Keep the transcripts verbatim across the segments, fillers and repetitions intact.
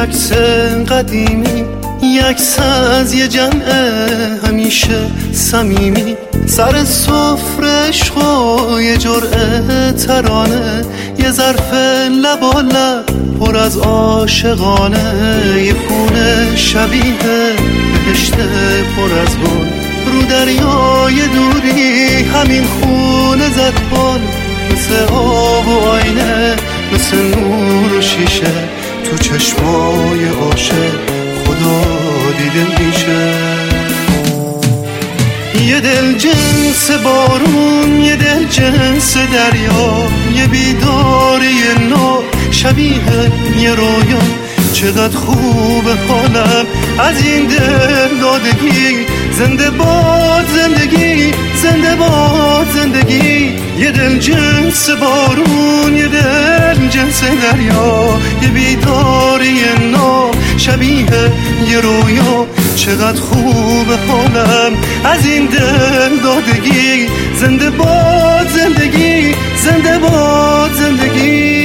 عکس قدیمی، عکس از یه جمع همیشه صمیمی، سر سفره عشق و یه جرعه ترانه، یه ظرف لبا لب پر از عاشقانه، یه خونه شبیه بهشت پر از گل، رو دریای دوری همین خونه زد پل، مثل آب و آینه، مثل نور و شیشه، تو چشمای عاشق خدا دیده میشه. یه دل جنس بارون، یه دل جنس دریا، یه بیداری نو شبیه یه رویا، چقدر خوب حالم از این دل دادگی، زنده باد زندگی، زنده باد زندگی. یه دل جنس بارون، یه دل جنس دریا، یه بیداری نو شبیه یه رویا، چقدر خوب حالم از این دل دادگی، زنده باد زندگی، زنده باد زندگی.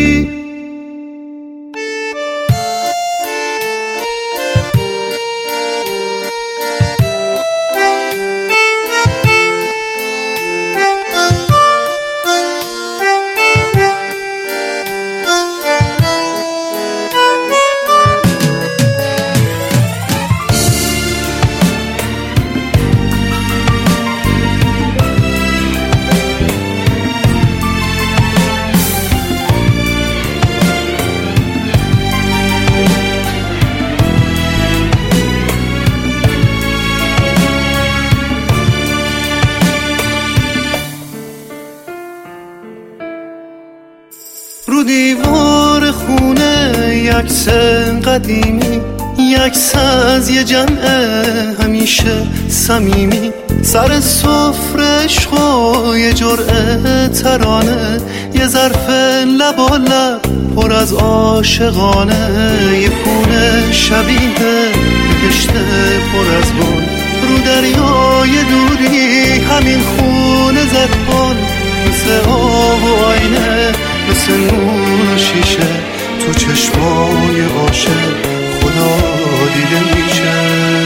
رو دیوار خونه عکس قدیمی، عکس از یه جمع همیشه صمیمی، سر سفره عشق و یه جرعه ترانه، یه ظرف لبا لب پر از عاشقانه، یه خونه شبیه بهشت پر از گل، رو دریای دوری همین خونه زد پل، مثل آب و آینه، مثل نور و شیشه، تو چشمای عاشق خدا دیده میشه.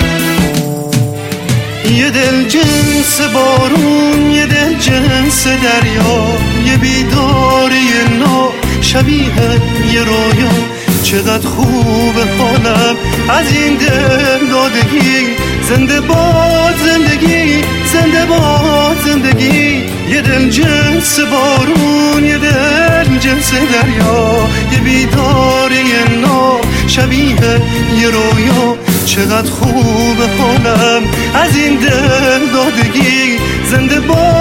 یه دل جنس بارون، یه دل جنس دریا، یه بیداری نو شبیه یه رویا، چقدر خوب حالم از این دل دادگی، زنده باد زندگی، زنده باد زندگی. یه دل جنس بارون، یه دل جنس دریا، یه بیداری نو شبیه یه رویا، چقدر خوب حالم از این دل دادگی، زنده باد